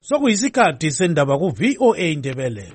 Sokuyisikhathi sendaba ku VOA Indebele.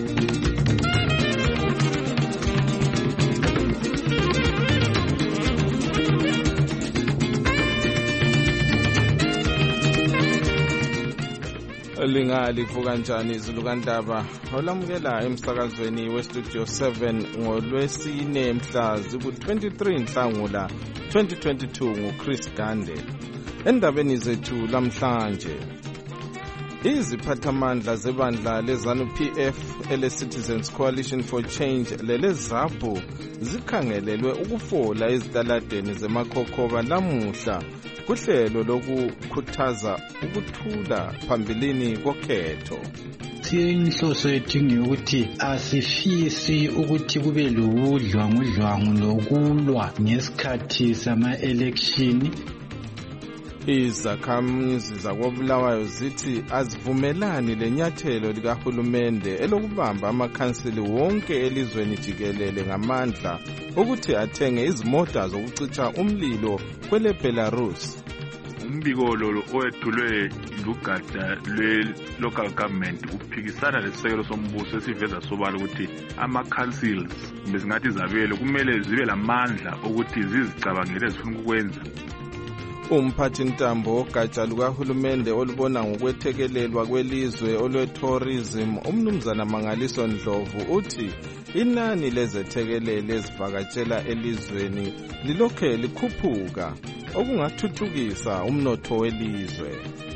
Lingalivuka kanjani izulu kaNdaba olamukela emsakazweni westudio 7 ngolwesine mhla ziku-23 Nhlangula 2022 nguChris Gande. Endabeni zethu lamhlanje, iziphathamandla zebandla leZANU-PF ele-Citizens Coalition for Change leleZAPU zikhangelelwe ukufola ezitaladeni zemakhokhoba lamuhla kuhlelo lokukhuthaza ukuthula phambilini kokhetho. Inhloso yethu ukuthi asifisi ukuthi kube lobudlwangudlwangu lokulwa ngesikhathi sama-election. Izakhamizi zakoBulawayo zithi azivumelani lenyathelo likahulumende elokubamba amakhansili wonke elizweni jikelele ngamandla ukuthi athenge izimota zokucitsha umlilo kwele Belarus. Umbiko lo owethulwe lugada lwe-local government uphikisana lesisekelo sombuso esiveza sobala ukuthi ama-councils bezingathi izabelo kumele zibe lamandla ukuthi zizicabangele zifuna ukwenza. Umphathi ntambo ogatsha lukahulumende olubona ngokwethekelelwa kwelizwe olwe-tourism umnumzana Mangaliso Ndlovu uthi inani lezethekelele ezivakatshela elizweni lilokhe likhuphuka okungathuthukisa umnotho welizwe.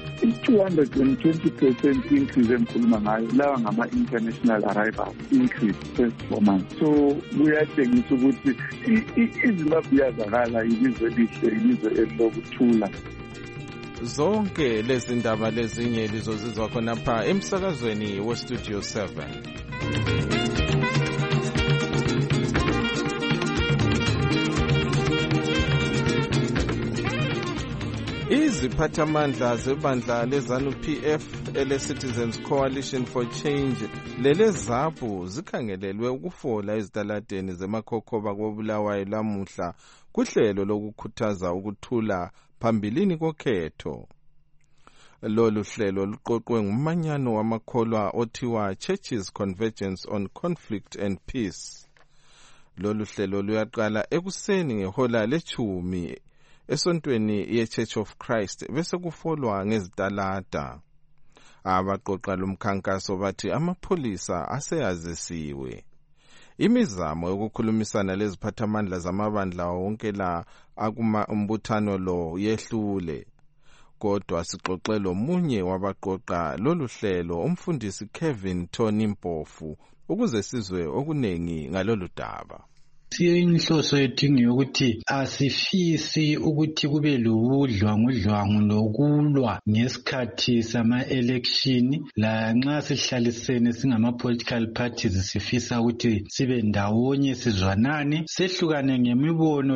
220% increase enkhuluma ngayo lawa ngama-international arrival increase first 4 months. So kuyatshengisa ukuthi iZimbabwe iyazakala ilizwe elihle, ilizwe elilokuthula. Zonke lezi ndaba lezinye lizozizwa khona pha emsakazweni westudio 7. Iziphathamandla zebandla leZANU-PF ele-Citizens Coalition for Change leleZAPU zikhangelelwe ukufola ezitaladeni zemakhokhoba koBulawayo lamuhla kuhlelo lokukhuthaza ukuthula phambilini kokhetho. Lolu hlelo luqoqwe ngumanyano wamakholwa othiwa Churches Convergence on Conflict and Peace. Lolu hlelo luyaqala ekuseni ngehola le-10 esontweni ye-Church of Christ bese kufolwa ngezitalada. Abaqoqa lomkhankaso bathi amapholisa aseyazisiwe. Imizamo yokukhulumisana leziphathamandla zamabandla wonke la akuma umbuthano lo yehlule. Kodwa sixoxele omunye wabaqoqa lolu hlelo umfundisi Kevin Tony Mpofu ukuze sizwe okunengi ngalolu daba. Inhloso yethu ukuthi asifisi ukuthi kube lobudlwangudlwangu lokulwa ngesikhathi sama-election. La nxa sihlalisene singama-political parties sifisa ukuthi sibe ndawonye sizwanane, sehlukane ngemibono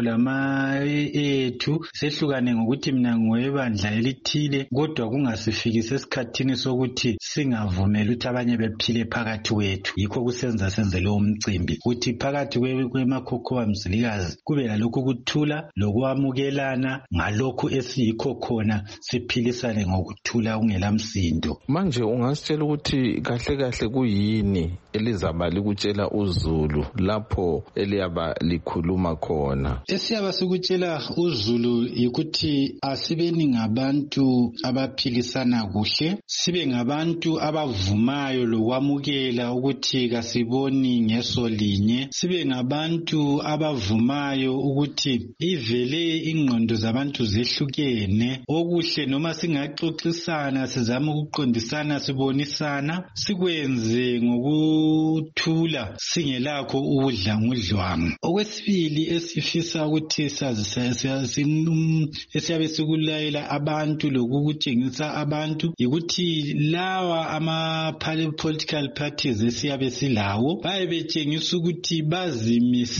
ethu, sehlukane ngokuthi mina ngowebandla elithile, kodwa kungasifikisi esikhathini sokuthi singavumeli ukuthi abanye bephile phakathi kwethu. Yikho kusenza senze lowo mcimbi ukuthi phakathi kwemakhokhoba mzilikazi kube lalokhu kuthula lokwamukelana ngalokhu esiyikho khona, siphilisane ngokuthula kungela msindo. Manje ungasitshela ukuthi kahle kahle kuyini elizaba likutshela uZulu lapho eliyaba likhuluma khona? Esiyaba sikutshela uZulu yikuthi asibeni ngabantu abaphilisana kuhle, sibe ngabantu abavumayo lokwamukela ukuthi kasiboni ngeso linye, sibe ngabantu abavumayo ukuthi ivele ingqondo zabantu zehlukene, okuhle noma singaxoxisana sizama ukuqondisana sibonisana, sikwenze ngokuthula singelakho ubudlwangudlwangu. Okwesibili esifisa ukuthi esiyabe sikulayela abantu lokukutshengisa abantu yikuthi lawa ama-political parties esiyabe silawo baye betshengisa ukuthi bazimise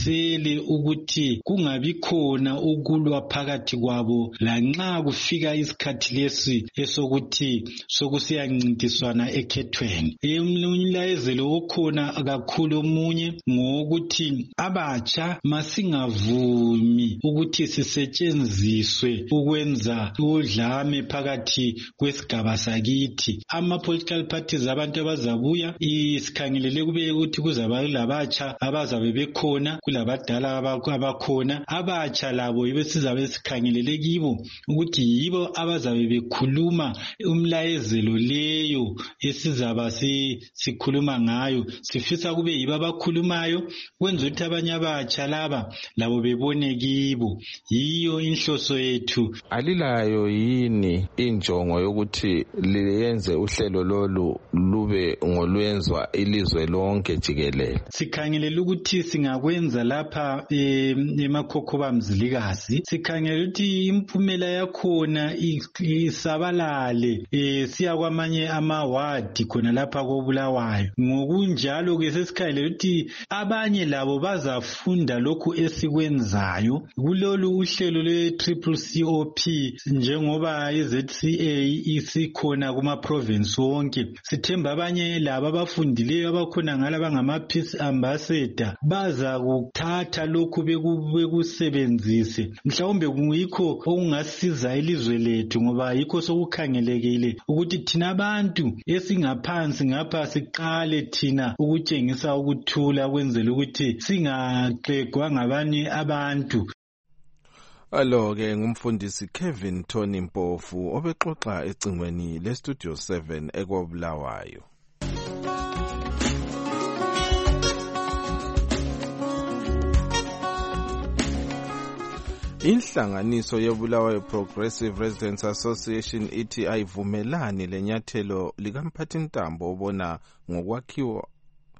bazimisele ukuthi kungabi khona ukulwa phakathi kwabo lanxa kufika isikhathi lesi esokuthi sokusiyancintiswana ekhethweni. Umlayezelo okhona kakhulu omunye ngokuthi abatsha masingavumi ukuthi sisetshenziswe ukwenza udlame phakathi kwesigaba sakithi. Ama-political parties abantu abazabuya isikhangelele kube ukuthi kuzaba labatsha abazabe bekhona kulabadala abakhona. Abatsha labo yibe sizabe sikhangelele kibo ukuthi yibo abazabe bekhuluma umlayezelo leyo esizaba sikhuluma ngayo. Sifisa kube yibo abakhulumayo kwenza ukuthi abanye abatsha laba labo bebone kibo. Yiyo inhloso yethu. Alilayo yini injongo yokuthi liyenze uhlelo lolu lube ngolwenzwa ilizwe lonke jikelele? Sikhangelela ukuthi singakwenza lapha emakhokhoba mzilikazi. Sikhangelela ukuthi impumela yakhona isabalale siya kwamanye amawadi khona lapha koBulawayo. Ngokunjalo ke sesikhangelela ukuthi abanye labo bazafunda lokhu esikwenzayo kulolu uhlelo lwe-CCCOP njengoba iZCA isikhona kuma-province wonke. Sithemba abanye labo abafundileyo abakhona ngala bangama-peace ambassador baza kuthatha lokhu bekusebenzise. Mhlawumbe kuyikho okungasiza ilizwe lethu ngoba yikho sokukhangelekile ukuthi thina abantu esingaphansi ngapha siqale thina ukutshengisa ukuthula kwenzela ukuthi singaqegwa ngabanye abantu. Alo-ke ngumfundisi Kevin Tony Mpofu obexoxa ecingweni leStudio 7 eKobulawayo. Inhlanganiso yeBulawayo Progressive Residents Association ithi ayivumelani lenyathelo likamphathintambo obona ngokwakhiwa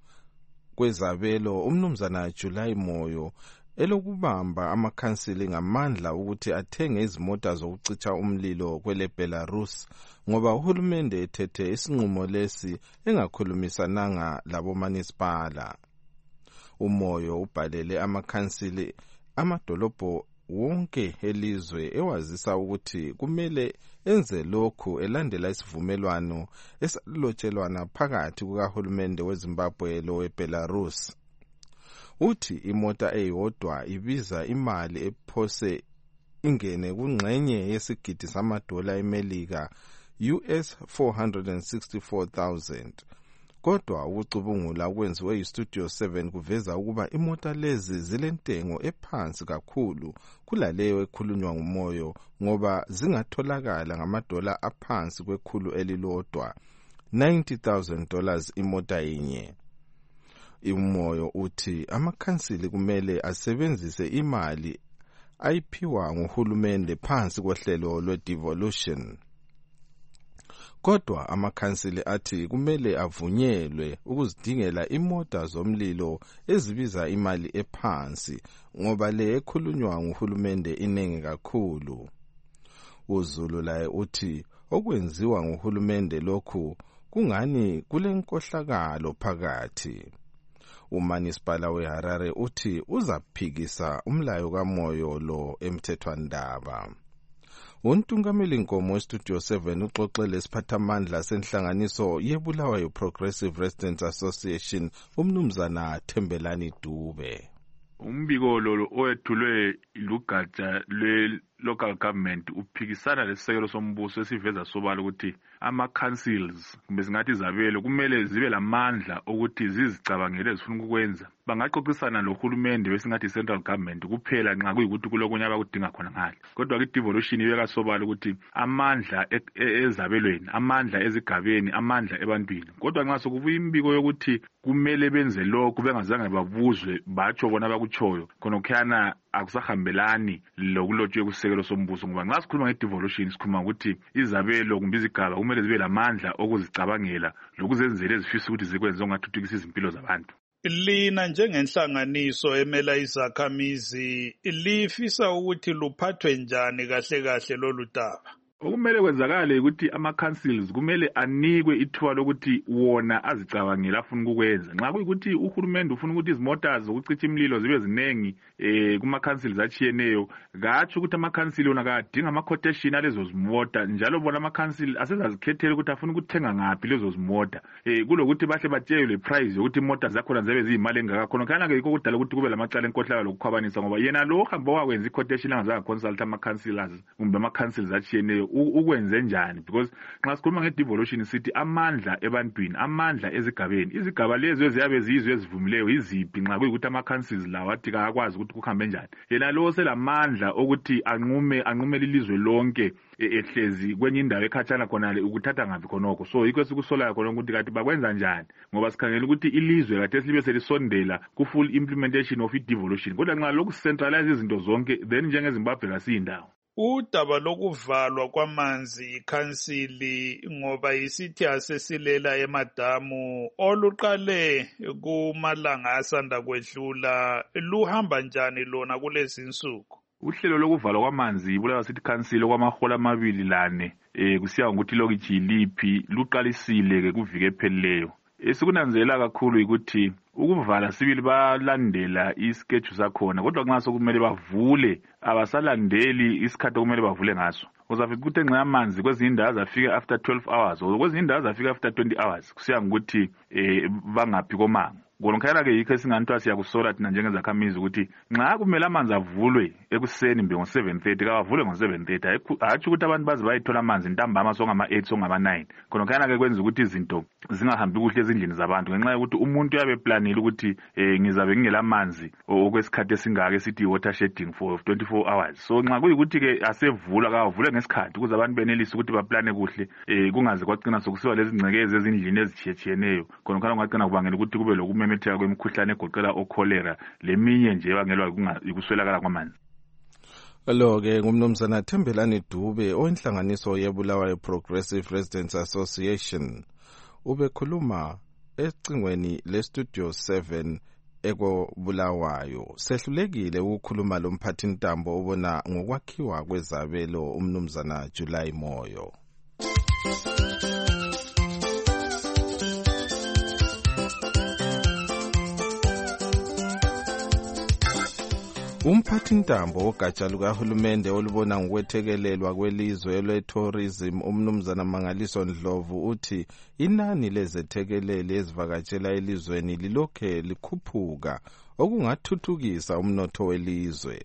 kwezabelo umnumzana July Moyo elokubamba amakhansili ngamandla ukuthi athenge izimota zokucitsha umlilo kwele Belarus ngoba uhulumende ethethe isinqumo lesi engakhulumisananga labomanisipala. Umoyo ubhalele amakhansili amadolobho wonke elizwe ewazisa ukuthi kumele enze lokhu elandela isivumelwano esalotshelwana phakathi kukahulumende weZimbabwe loweBelarus. Uthi imota eyodwa ibiza imali ephose ingene kungxenye yesigidi $4 eMelika US 464,000. Kodwa ukucubungula kwenziwe iStudio 7 kuveza ukuba imota lezi zilentengo ephansi kakhulu kulaleyo ekhulunywa ngumoyo ngoba zingatholakala ngamadola aphansi kwekhulu elilodwa $90,000 imota inye. Umoyo uthi amakhansili kumele asebenzise imali ayiphiwa nguhulumende phansi kohlelo lwe-devolution. Kodwa amakhansili athi kumele avunyelwe ukuzidingela imota zomlilo ezibiza imali ephansi ngoba le ekhulunywa nguhulumende inengi kakhulu. uZulu laye uthi okwenziwa nguhulumende lokhu kungani kulenkohlakalo phakathi. Umanisipala weHarare uthi uzaphikisa umlayo kamoyo lo emthethwandaba. Untungameli Nkomo weStudio 7 uxoxele isiphathamandla senhlanganiso yeBulawayo Progressive Residents Association umnumzana Thembelani Dube. Umbiko lo owethulwe lugatsha lwe-local government uphikisana lesisekelo sombuso esiveza sobala ukuthi ama-councils kumbe singathi izabelo kumele zibe lamandla ukuthi zizicabangele zifuna ukwenza. Bangaxoxisana lohulumende besingathi central government kuphela nxa kuyikuthi kulokunye abakudinga khona ngale. Kodwa i-devolution ibeka sobala ukuthi amandla ezabelweni, amandla ezigabeni, amandla ebantwini. Kodwa nxa sokubuya imbiko yokuthi kumele benze lokhu bengazange babuzwe batsho bona abakutshoyo khona kukhana akusahambelani lokulotshwe kusekelo sombuso ngoba nxa sikhuluma nge-devolution sikhuluma ukuthi izabelo kumbe izigaba kumele zibe lamandla okuzicabangela lokuzenzela ezifisa ukuthi zikwenze ongathuthukisa izimpilo zabantu. Lina njengenhlanganiso emela izakhamizi lifisa ukuthi luphathwe njani kahle kahle lolu daba? Okumele kwenzakale ukuthi ama-councils kumele anikwe ithuba lokuthi wona azicabangela afuna ukukwenza. Nxa kuyikuthi uhulumende ufuna ukuthi izimota zokucitsha imlilo zibe zinengi kuma-councils achiyeneyo, katsho ukuthi ama-council wona kadinga ama-quotation alezo zimota, njalo bona ama-council asezazikhethela ukuthi afuna ukuthenga ngaphi lezo zimota. Kulokuthi bahle batshelwe price yokuthi imota zakhona zibe ziyimali engakakhona. Khana ke yikho kudala ukuthi kube lamacala enkohlakalo lokukhwabanisa, ngoba yena lo hamba wakwenza i-quotation angazange consult ama-councillors kumbe ama-councils achiyeneyo ukwenze njani, because nxa sikhuluma nge-devolution sithi amandla ebantwini, amandla ezigabeni. Izigaba lezo eziyabe ziyizwe ezivumileyo iziphi nxa kuyikuthi ama-councils lawo athi akwazi ukuthi kuhambe njani. Yena lo selamandla ukuthi anqume ilizwe lonke ehlezi kwenye indawo ekhatshana khonale ukuthatha ngaphi khonokho. So yikho sikusolayo khona ukuthi kathi bakwenza njani, ngoba sikhangela ukuthi ilizwe kathi silibe selisondela ku-full implementation of i-devolution. Kodwa nxa lokucentralize izinto zonke, then njengeZimbabwe kasiyindawo. Udaba lokuvalwa kwamanzi ikhansili ngoba isithi asesilela emadamu oluqale kumalanga asanda kwedlula luhamba njani lona kulezi insuku? Uhlelo lokuvalwa kwamanzi ibulawa sithi council okwamahola 2-4 kusiya ngokuthi lokitshi yiliphi luqalisile ke kuvike ephelileyo. Esikunanzela kakhulu ukuthi ukuvala sibili balandela ischedule sakhona, kodwa nxa sokumele bavule abasalandeli isikhathi okumele bavule ngaso. Uzafica ukuthi nxa amanzi kwezinye indawo azafika after 12 hours or kwezinye indawo azafika after 20 hours kusiya ngokuthi bangaphi komango. Ngonokhayela ke yikho esinganthwa siyakusola thina njengezakhamizi ukuthi nxa kumele amanzi avulwe ekuseni mbe ngo-7:30 kawavule ngo-7:30, hatshi ukuthi abantu baze bayithola amanzi ntambama songama-8 songama-9. Khonokhayela ke kwenza ukuthi izinto zingahambi kuhle ezindlini zabantu, ngenxa yokuthi umuntu uyabe planile ukuthi ngizabe ngingela manzi okwesikhathi esingaka esithi water shedding for 24 hours. So nxa kuyikuthi ke asevula kawavule ngesikhathi ukuze abantu benelise ukuthi baplane kuhle, kungaze kwagcina sokusiba lezi ngcekezi ezindlini ezitshiyeneyo, khonokhayela kungagcina kubangela ukuthi kube lokumemetheka kwemikhuhlane egoqela ocholera leminye nje ebangelwa yikuswelakala kwamanzi. Lo-ke ngumnumzana Thembelani Dube oyinhlanganiso yebulawayo Progressive Residents Association ubekhuluma ecingweni leStudio 7 ekobulawayo. Sehlulekile ukukhuluma lo mphathintambo obona ngokwakhiwa kwezabelo umnumzana July Moyo. Umphathintambo wogatsha lukahulumende olubona ngokwethekelelwa kwelizwe lwe-tourism umnumzana Mangaliso Ndlovu uthi inani lezethekeleli ezivakatshela elizweni lilokhe likhuphuka okungathuthukisa umnotho welizwe.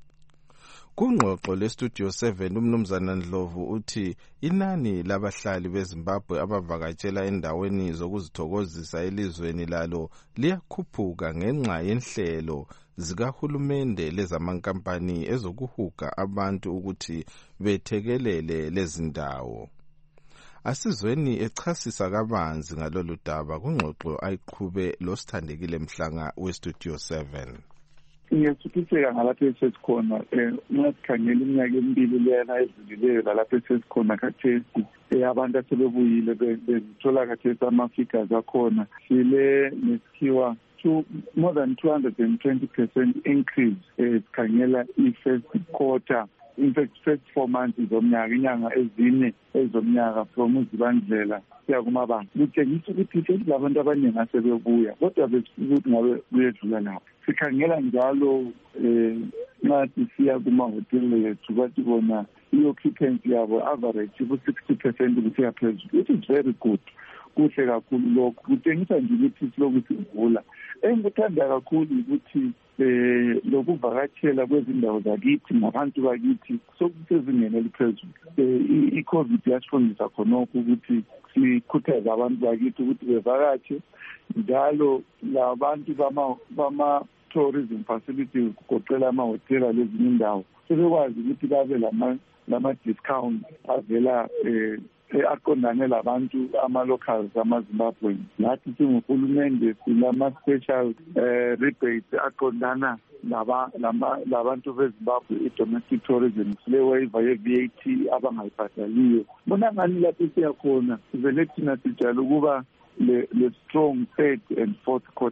Kungxoxo leStudio 7 umnumzana Ndlovu uthi inani labahlali beZimbabwe abavakatshela endaweni zokuzithokozisa elizweni lalo liyakhuphuka ngenxa yenhlelo zikahulumende lezamankampani ezokuhuga abantu ukuthi bethekelele lezindawo. Asizweni echasisa kabanzi ngalolu daba kungxoxo ayiqhube loSithandekile Mhlanga weStudio 7. Ngiyathuthukiseka ngalapho esesikhona nxa sikhangela iminyaka emibili leyana edlulileyo lalapho esesikhona khathesi abantu asebebuyile bezithola khathesi ama-figures akhona sile nesikhiwa more than 220% increase sikhangela i-first quarter, in fact first 4 months zomnyaka, inyanga ezine ezomnyaka from uZibandlela siya kumabanga. Kutshengisa ukuthi labantu abaningi asebebuya, kodwa besifuna ukuthi ngabe kuyedlula lapho. Sikhangela njalo nxa sisiya kumahoteli ethu bathi bona i-occupancy yabo average ku-60% kusiya phezulu, which is very good. Kuhle kakhulu lokho, kutshengisa nje ukuthi siloku sivula. Engikuthanda kakhulu ukuthi lokuvakatshela kwezindawo zakithi ngabantu bakithi sokusezingeni eliphezulu. I-COVID yasifundisa khonokho ukuthi sikhuthaze abantu bakithi ukuthi bevakatshe, njalo labantu bama-tourism facilities kugoqela amahotela lezinye indawo sebekwazi ukuthi babe lama-discount avela aqondane labantu ama-locals ama-Zimbabweans. Nathi singuhulumende silama-special rebates aqondana labantu beZimbabwe i-domestic tourism, sile-waiver ye-VAT abangayibhadaliyo. Bona ngani lapho siyakhona sivele thina sijala ukuba le-strong third and fourth quarters.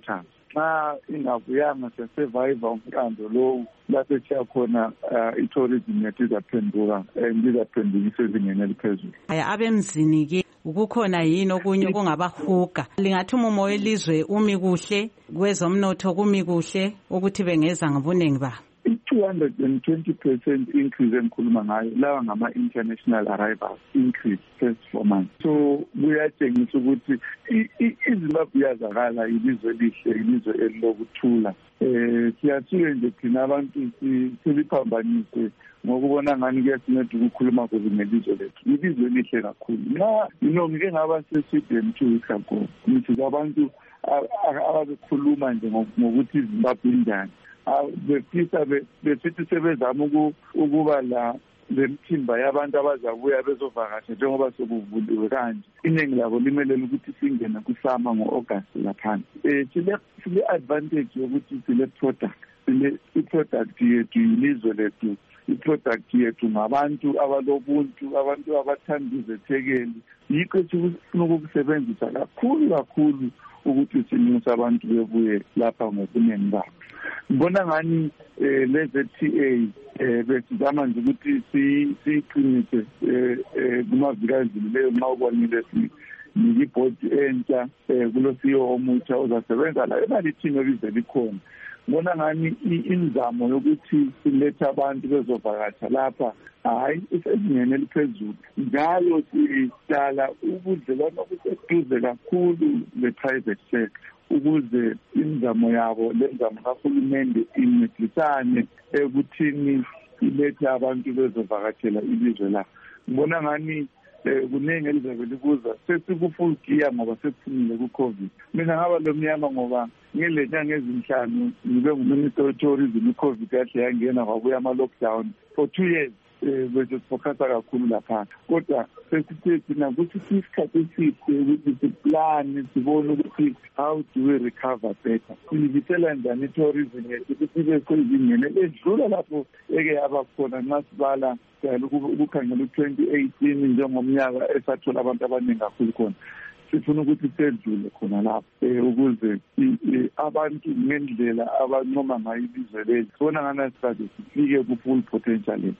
nxa ingavuyanga sesurvive umqando lowu lapho esiya khona i-tourism yethu izaphenduka and izaphendukisa ezingeni eliphezulu. Abemzini-ke kukhona yini okunye okungabahuga? Lingathi umumo welizwe umi kuhle, kwezomnotho kumi kuhle ukuthi bengeza ngobuningi babo? 220% increase engikhuluma ngayo lawa ngama-international arrivals increase first 4 months. So kuyatshengisa ukuthi iZimbabwe iyazakala ilizwe elihle, ilizwe elilokuthula. Siyasuke nje thina abantu siliphambanise ngokubona ngani kuyasinceda ukukhuluma kuze ngelizwe lethu. Ilizwe elihle kakhulu. Nxa ngike ngaba se-Sweden 2 weeks ago, ngithi abantu ababekhuluma nje ngokuthi iZimbabwe injani. Besithi sebezama ukuba lemthimba yabantu abazabuya bezovakasha njengoba sekuvuliwe kanje. Iningi labo limelele ukuthi singene kusama ngo-August laphana. Sile advantage yokuthi sile product. I-product yethu yilizwe lethu. I-product yethu ngabantu abalobuntu, abantu abathanda izethekeli. Yikho sifuna ukukusebenzisa kakhulu ukuthi sinyuse abantu bebuye lapha ngobuningi babo. Ngibona ngani le-ZTA besizama nje ukuthi siyiqinise kumaviki adlulileyo nxa ubonile ibhodi entsha kulo CEO omutsha ozasebenza la ebalithini elize likhona. Ngibona ngani imizamo yokuthi silethe abantu bezovakasha lapha hayi isezingeni eliphezulu. Njalo sihlala ubudlelwano obuseduze kakhulu le-private sector ukuze imizamo yabo lenzamo kahulumende incedisane ekuthini ilethe abantu bezovakashela ilizwe la. Ngibona ngani kuningi elizabe likuza sesikufull gear ngoba sekuphumile ku-COVID. Mina ngaba lomnyama ngoba ngile nyanga ezinhlanu ngibe nguminister we-tourism, i-COVID kahle yangena kwabuya ama-lockdown for 2 years. Bese sifokasa kakhulu lapha kodwa sesithe thina ukuthi isikhathi eside ukuthi siplane sibone ukuthi how do we recover better, siyibisela njani i-tourism yethu ukuthi ibe sezingene edlula lapho eke yaba khona nxa sibala ukukhangela u-2018 njengomnyaka esathola abantu abaningi kakhulu khona. Sifuna ukuthi sedlule khona lapho ukuze abantu ngendlela abancoma ngayo ilizwe lethu sibona ngana sithathe sifike ku-full potential lethu.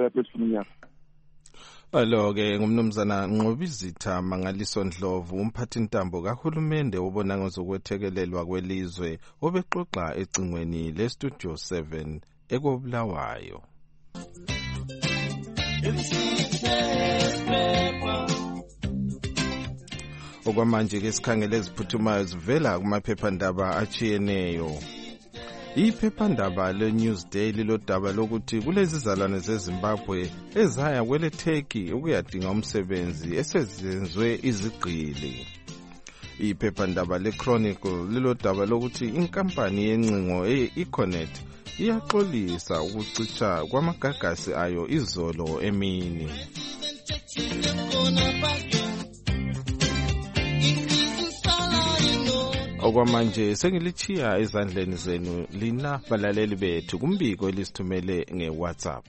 Alo-ke ngumnumzana Nqobizitha Mangaliso Ndlovu, umphathintambo kahulumende obona ngezokwethekelelwa kwelizwe obexoxa ecingweni le-Studio 7 ekobulawayo. Okwamanje-ke sikhangele eziphuthumayo zivela kumaphephandaba achiyeneyo. Iphephandaba le-Newsday lilodaba lokuthi kulezizalwane zeZimbabwe ezaya kwele Turkey ukuyadinga umsebenzi esezenzwe izigqili. Iphephandaba le-Chronicle lilodaba lokuthi inkampani yencingo e-Econet iyaxolisa ukucitsha kwamagagasi ayo izolo emini. Okwamanje sengilichiya ezandleni zenu lina balaleli bethu kumbiko elisithumele nge-WhatsApp.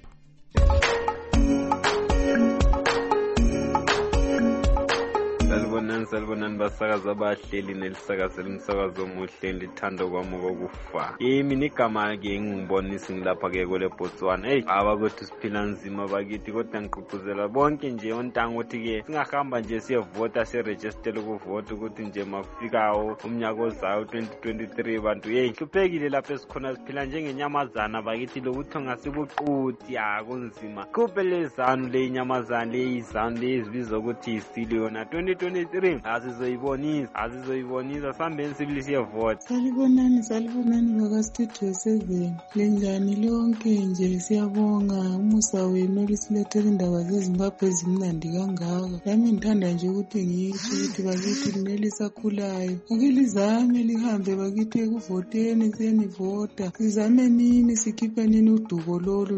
Salibonani basakaza abahleli nelisakazela umsakazo omuhle lithando kwami kokufa. Mina igama-ke ngingibonisa ngilapha-ke kwele Botswana. Abakwethu siphila nzima bakithi kodwa ngigqugquzela bonke nje ontanga ukuthi-ke singahamba nje siyevota sirejistele ukuvota ukuthi nje mafikawo umnyaka ozayo 2023 bantu hluphekile lapho esikhona siphila njengenyamazana bakithi lokuthi ngasibuquti kunzima. Khuphe lezanu le inyamazana le izanu le ezibizwa ukuthi isilo yona 2023 asizoyibonisa sambeni sibili siyevota. Salibonani baka-Studio 7 lenjani lonke nje siyabonga umusa wenu olisilethela indaba zeZimbabwe ezimnandi kangaka. Lami ngithanda nje ukuthi ngitsho ukuthi bakithi linelisakhulayo ake lizame lihambe bakithi ekuvoteni senivota sizame nini sikhiphe nini udubo lolu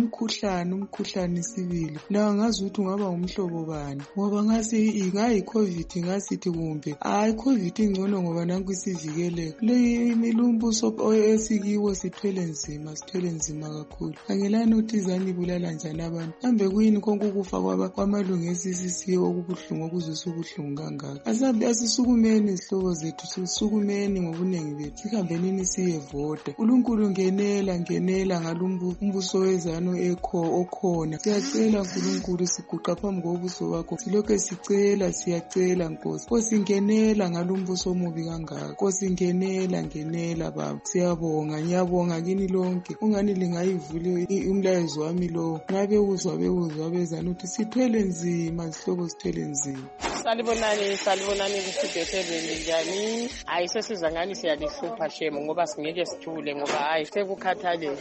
ngumkhuhlane sibili la ngazi ukuthi ungaba ngumhlobo bani ngoba ngayi COVID i-COVID ngasithi kumbe hayi i-COVID ingcono ngoba nanku isivikeleka. Lumbuso esikiwo sithwele nzima kakhulu. Angelani ukuthi izani ibulala njani abantu. Kambe kuyini konke ukufa kwamalungu esisisiwe okubuhlungu okuzwisa ubuhlungu kangaka. Asisukumeni izihlobo zethu, sisukumeni ngobunengi bethu. Sihambenini siyevota. UNkulunkulu ngenela ngalumbuso wezano okhona. Siyacela uNkulunkulu siguqa phambi kobuso bakho. Silokho siyacela Nkosi. Nkosi ngenela ngalumbuso omubi kangaka. Nkosi ngenela baba. Siyabonga, ngiyabonga kini lonke. Ungani lingayivula umlayezo wami lo. Ngabe uzwa bezana ukuthi sithwele nzima, izihlobo sithwele nzima. Salibonani kuStudio 7 njani? Hayi sesiza ngani siyalihlupha shemo ngoba singeke sithule ngoba hayi sekukhathale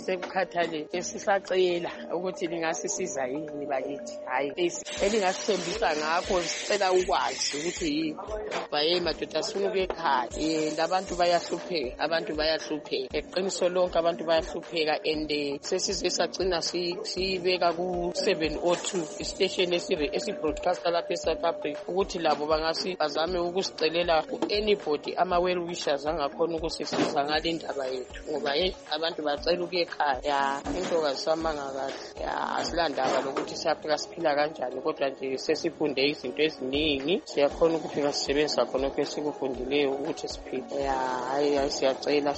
sisacela ukuthi lingasisiza yini bakithi. Hayi elingasithembisa ngakho sicela ukwazi ukuthi yini. Baye madoda sifuna ukuyekhaya. Labantu bayahlupheka. Eqiniso lonke abantu bayahlupheka and sesize sagcina sibeka ku 702 istation esibroadcaster lapha eSouth Africa ukuthi labo bazame ukusicelela anybody ama-well wishers angakhona ukusisiza ngale ndaba yethu ngoba abantu bacela ukuyekhaya into kazisamanga kahle asilandaba lokuthi siyaphika siphila kanjani kodwa nje sesifunde izinto eziningi siyakhona ukufika sisebenzisa khonokho esikufundileyo ukuthi siphile. Hayi siyacela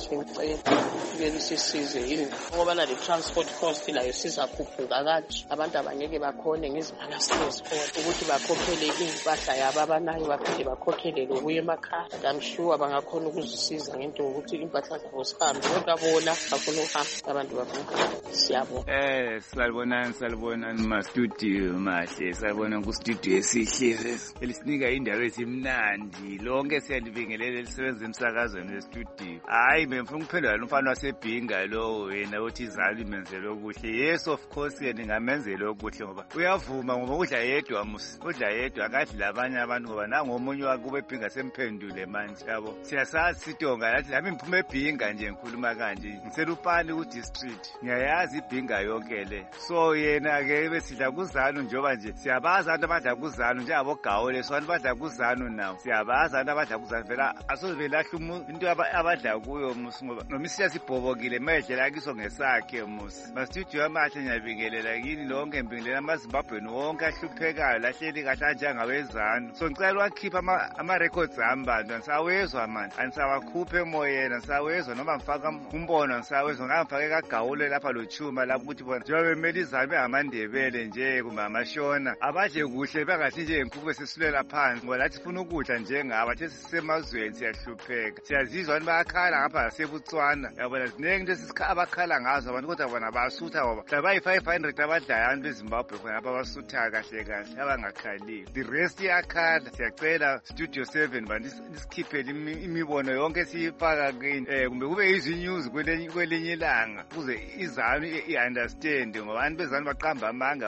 kube sisize yini ngoba le transport cost layo sizakhuphuka kanje abantu abangeke bakhone ngizimali sikhona ukuthi bakhokhele impahla yabo abanayo baphinde bakhokhele lokuya emakhaya. I'm sure bangakhona ukuzisiza ngento ukuthi impahla zabo sihambe kodwa bona bafuna ukuhamba abantu bafuna. Siyabona. Salibonani ma-studio mahle, salibona ku-studio esihle elisinika indaba ezimnandi lonke siyalibingelela elisebenza emsakazweni westudio. Hayi bengifuna ukuphendula lo mfana wasebhinga lo wena uthi izali imenzele okuhle. Yes of course ningamenzela okuhle ngoba uyavuma ngoba udla yedwa akadli labanye abantu ngoba nangomunye wakube ebhinga semphendule manje yabo. Siyasazi sitonga lathi nami ngiphume ebhinga nje ngikhuluma kanje ngisela upani ku-district ngiyayazi ibhinga yonke le. So yena-ke besidla kuzanu njengoba nje siyabazi abantu abadla kuzanu njengabogawole so abantu badla kuzanu nawo siyabazi abantu abadla kuzanu vela asoze belahla into abadla kuyo musi ngoba noma isiya sibhobokile medlela kiso ngesakhe musi. Mastudio amahle ngiyabingelela kini lonke ngibingelela amaZimbabweni wonke ahluphekayo lahleli kahle anjengawezanu. So ngicela wakhipha ama-records ami bantu anisawezwa manje anisawakhuphe emoyeni anisawezwa noma ngifaka umbono anisawezwa ngangifake kagawule lapha lochuma lapho ukuthi bona njengoba bemele izame amandebele nje kumbe amashona abadle kuhle bangathi nje inkukhu esisulela phansi ngoba lathi funa ukudla njengaba the sisemazweni siyahlupheka siyazizwa abantu bayakhala ngapha naseBotswana yabona ziningi into abakhala ngazo abantu kodwa bona basutha ngoba mhlawumbe bayi-500 abadlayo abantu beZimbabwe khona apha basuthayo kahle abangakhaliyo. The rest iyakhala. Siyacela Studio 7 bantu isikhiphele imibono yonke siyifaka kini kumbe kube izi-news kwelinye ilanga ukuze izanu i-understand ngoba abantu bezanu baqamba amanga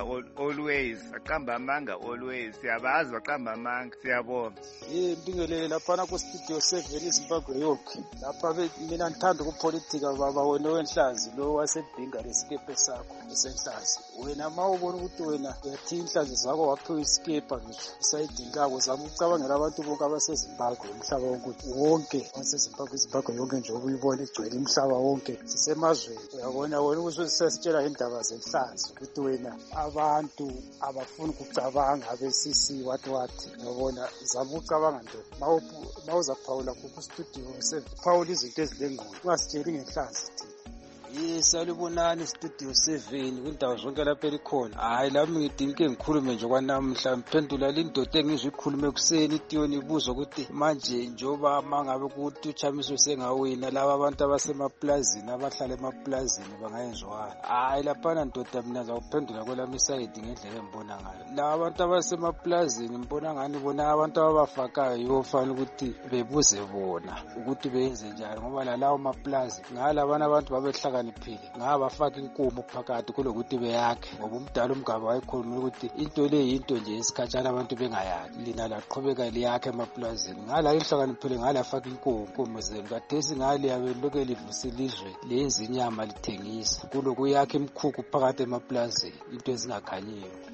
always siyabazi baqamba amanga. Siyabonga. Ngibingelele laphana ku-Studio 7 iZimbabwe yonke lapha mina ngithanda ukupolitika baba wena wenhlazi lo wasebhinga lesikepe sakho esenhlazi wena ma ubona ukuthi wena uyathi inhlazi zakho waphiwa isikepa ngisho isayidingako zama ukucabangela abantu bonke abaseZimbabwe umhlaba wonke waseZimbabwe yonke nje ubuyibona igcwele umhlaba wonke sisemazweni uyabona wena uzositshela indaba zenhlazi ukuthi wena abantu abafuna ukucabanga abesisi wathi uyabona zama ukucabanga nto ma uzaphawula ku-Studio 7 phawula izinto ezilengqondo ungasitsheli ngenhlazi thina. Salibonani Studio 7 kwindawo zonke lapha elikhona. Hayi lami ngidinke ngikhulume nje kwanamuhla ngiphendula lindoda engizwe ikhulume kuseni itiyoni ibuza ukuthi manje njoba mangabe kuthi uchamiso sengawina laba abantu abasemaplazini abahlala emaplazini bangayenziwani. Hayi laphana ndoda mina ngizawuphendula kwelami isayidi ngendlela engibona ngayo. Laba abantu abasemaplazini ngibona ngani bona abantu ababafakayo yofana ukuthi bebuze bona ukuthi benze njani ngoba lalawo maplazi ngalabana abantu babehlaka ngabafaka inkomo phakathi kulokuthi beyakhe ngoba umdala umgaba wayekhuluma ukuthi into le yinto nje isikhatshana abantu bengayakhi lina laqhubeka liyakhe emaplazini ngala ihlakaniphile ngalafaka inkomo zenu kathesi ngale yabeloke livusa ilizwe lenza inyama lithengisa kulokuyakha imkhukhu phakathi emaplazini into ezingakhanyiyo.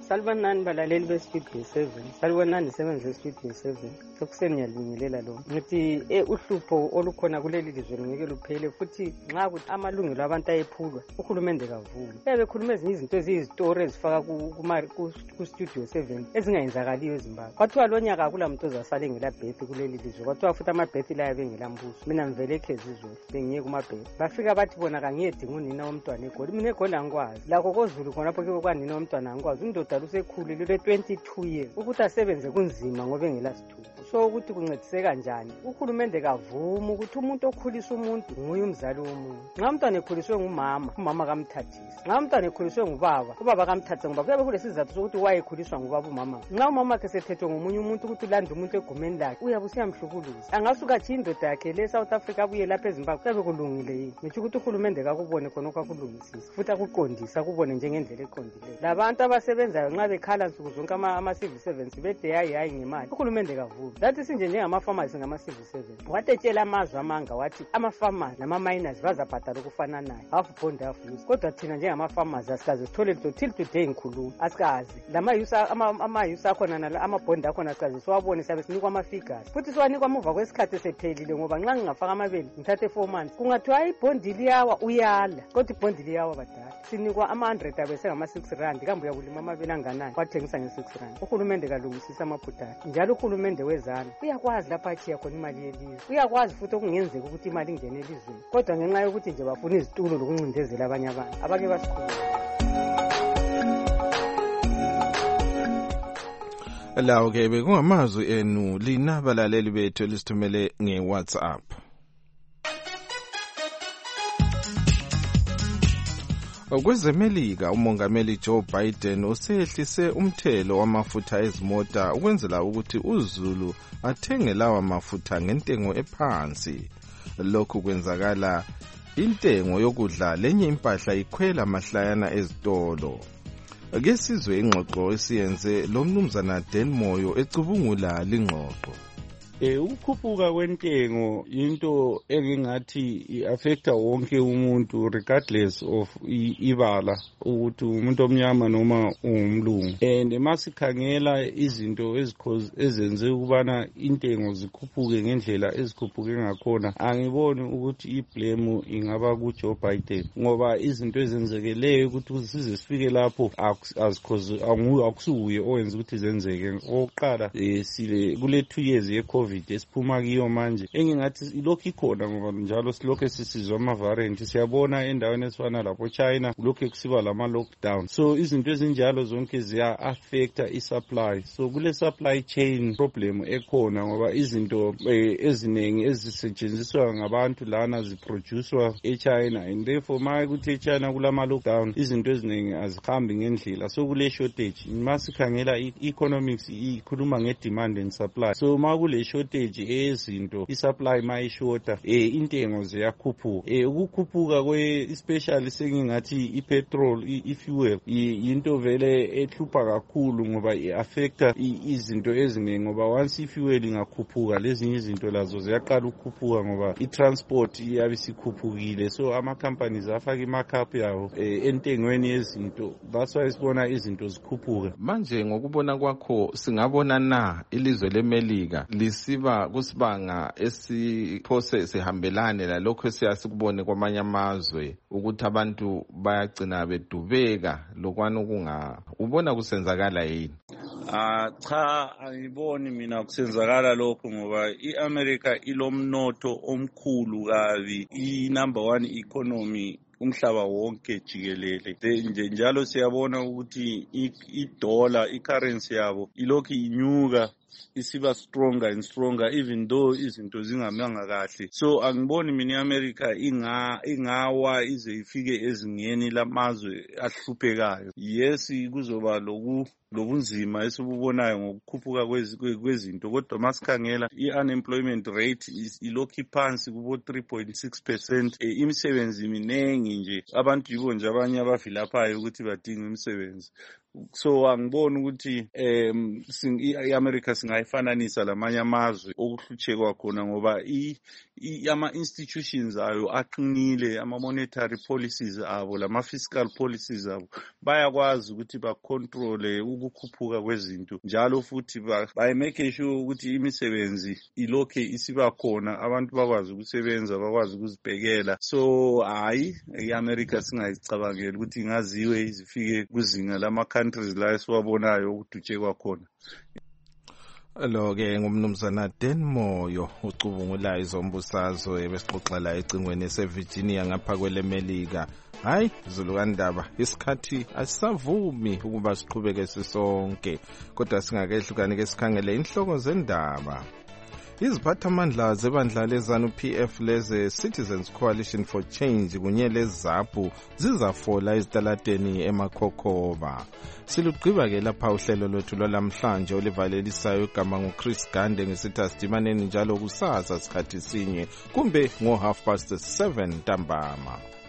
Salibonani balaleli beStudio 7. Salibonani isebenzi yeStudio 7. Sokuseni ngiyalibingelela lo. Ngithi uhlupho olukhona kuleli lizwe ngeke luphele futhi nxa kuthi amalungelo abantu ayephulwa uhulumende kavume. Bekhuluma ezinye izinto eziyizitori ezifaka ku Studio 7 ezingayenzakaliyo eZimbabwe. Kwathiwa lo nyaka akula muntu ozasale ngela birth kuleli lizwe. Kwathiwa futhi ama-birth la bengela mbuso. Mina ngivele eKhezizwe bengiye kuma-birth. Bafika bathi bona kangiyedinga unina womntwana eGoli. Mina eGoli angikwazi. Lakho koZulu khonapho ke kwanina womntwana angikwazi. Indoda lusekhulile le 22 years. Ukuthi asebenze kunzima ngoba engela sithupha. So ukuthi kuncedise kanjani? Uhulumende kavuma ukuthi umuntu okhulisa umuntu nguye umzali womuntu. Nxa umntwana ekhuliswe ngumama, umama kamthathisa. Nxa umntwana ekhuliswe ngubaba, ubaba kamthathisa ngoba kuyabe kulesizathu sokuthi wayekhuliswa ngubaba umama. Nxa umama wakhe sethethwe ngomunye umuntu ukuthi ulanda umuntu egumeni lakhe, uyabe usiyamhlukuluza. Angasuka thi indoda yakhe le South Africa abuye lapha eZimbabwe kuyabe kulungile yini? Ngisho ukuthi uhulumende kakubone khonokho akulungisisa. Futhi akuqondisa akubone njengendlela eqondileyo. Labantu abasebenzayo nxa bekhala nsuku zonke ama-civil servants bethe hayi ngemali. Uhulumende kavumi. Lathi sinje njengama-farmers ngama-civil servants. Watetshela amazwe amanga wathi ama-farmers nama-miners bazabhadala okufananayo. Half bond half use. Kodwa thina njengama-farmers asikaze sithole litho till today ngikhuluma. Asikazi. Ama-use akhona ama-bond akhona asikaze siwabone siyabe sinikwa ama-figures. Futhi siwanikwa muva kwesikhathi esephelile ngoba nxa ngingafaka amabele ngithathe 4 months. Kungathiwa ibhondi liyawa uyala. Kodwa ibhondi liyawa badala. Sinikwa ama-100 abe sengama-6 rand. Kambe uyakulima amabele anganani? Wathengisa nge-6 rand. Uhulumende kalungisisa amaphutha. Njalo uhulumende wezana uyakwazi lapha achiya khona imali yelizwe. Uyakwazi futhi okungenzeka ukuthi imali ingene elizweni. Kodwa ngenxa yokuthi nje bafuna izitulo lokuncindezela abanye abantu. Abake basikhuluma. Lawo ke bekungamazwi enu lina balaleli bethu lisithumele ngeWhatsApp. Kwezemelika umongameli Joe Biden usehlise umthelo wamafutha ezimota ukwenzela ukuthi uZulu athenge lawa mafutha ngentengo ephansi. Lokhu kwenzakala intengo yokudla lenye impahla ikhwela mahlayana ezitolo. Ake sizwe ingxoxo esiyenze lo mnumzana Delmoyo ecubungula lingxoxo. Ukukhuphuka kwentengo into engingathi i-affecta wonke umuntu regardless of ibala ukuthi umuntu omnyama noma ungumlungu. And masikhangela izinto ezenze ukubana intengo zikhuphuke ngendlela ezikhuphuke ngakhona, angiboni ukuthi iblame ingaba kuJoe Biden ngoba izinto ezenzekeleyo ukuthi size sifike lapho akusuye owenza ukuthi zenzeke. Oqala sile kule 2 years ye-COVID esiphuma kiyo manje engingathi ilokhu ikhona ngoba njalo silokhu sisizwa ama-variant siyabona endaweni esifana lapho China kulokhu kusiba lama-lockdown. So izinto ezinjalo zonke ziya-affecta i-supply. So kule supply chain problem ekhona ngoba izinto eziningi ezisetshenziswa ngabantu lana ziproducwa eChina and therefore ma ukuthi eChina kulama-lockdown izinto eziningi azihambi ngendlela. So kule shortage masikhangela i-economics ikhuluma nge-demand and supply. So ma kule shortage ezinto i-supply ma ishota intengo ziyakhuphuka. Ukukhuphuka especially sengingathi i-petrol i-fuel into vele ehlupha kakhulu ngoba i-affecta izinto eziningi ngoba once i-fuel ingakhuphuka lezinye izinto lazo ziyaqala ukukhuphuka ngoba i-transport iyabe sikhuphukile. So ama-companies afaka i-markup yawo entengweni yezinto. That's why sibona izinto zikhuphuka. Manje ngokubona kwakho singabona na ilizwe leMelika lisiba kusibanga esiphose sihambelane lalokho esiyasikubone kwamanye amazwe ukuthi abantu bayagcina bedubeka lokwana ubona kusenzakala yini? Cha angiboni mina kusenzakala lokho ngoba i-America ilomnotho omkhulu kabi, i-number 1 economy umhlaba wonke jikelele. Njalo siyabona ukuthi i-dollar i-currency yabo ilokhu inyuka isiba stronger and stronger even though izinto zingamanga kahle. So angiboni mina i-America ingawa ize ifike ezingeni lamazwe ahluphekayo. Yes kuzoba lobunzima esibubonayo ngokukhuphuka kwezinto kodwa masikhangela i-unemployment rate ilokhu iphansi kubo 3.6%. Imisebenzi minengi nje abantu yibo nje abanye abavilaphayo ukuthi badinga imisebenzi so angiboni ukuthi i-America singayifananisa lamanye amazwe okuhlutshekwa khona ngoba ama-institutions ayo aqinile, ama-monetary policies abo lama-fiscal policies abo bayakwazi ukuthi bacontrole ukukhuphuka kwezinto njalo futhi bayimake sure ukuthi imisebenzi ilokhe isiba khona, abantu bakwazi ukusebenza, bakwazi ukuzibhekela. So hayi i-America singayicabangeli ukuthi ingaziwe izifike kuzinga lama-countries la esiwabonayo ukudutshekwa khona. Lo-ke ngumnumzana Dan Moyo ucubungula izombusazwe besixoxela ecingweni eseVirginia ngapha kwelemelika. Hayi Zulukandaba, isikhathi asisavumi ukuba siqhubeke sisonke, kodwa singakehlukani ke sikhangele inhloko zendaba. Iziphathamandla zebandla leZANU-PF leze Citizens Coalition for Change kunye leZAPU zizafola ezitalateni eMakhokhoba. Silugqiba ke lapha uhlelo lwethu lwalamhlanje olivalelisayo igama nguChris Gande ngesithi asidimaneni njalo kusasa sikhathi sinye kumbe ngo 7:30 ntambama.